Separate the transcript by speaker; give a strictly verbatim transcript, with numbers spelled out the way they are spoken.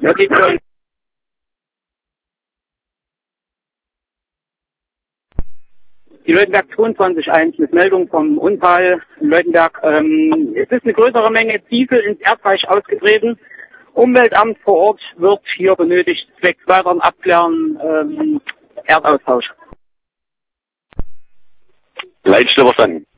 Speaker 1: Ja, geht schon. Die Leutenberg zweiundzwanzig eins mit Meldung vom Unfall in Leutenberg. Ähm, es ist eine größere Menge Diesel ins Erdreich ausgetreten. Umweltamt vor Ort wird hier benötigt, zwecks weiteren Abklären ähm, Erdaustausch.
Speaker 2: Leitstelle verstanden.